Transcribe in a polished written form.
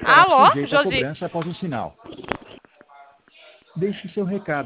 ficará Alô, sujeita à Josi? cobrança após o sinal. Deixe seu recado.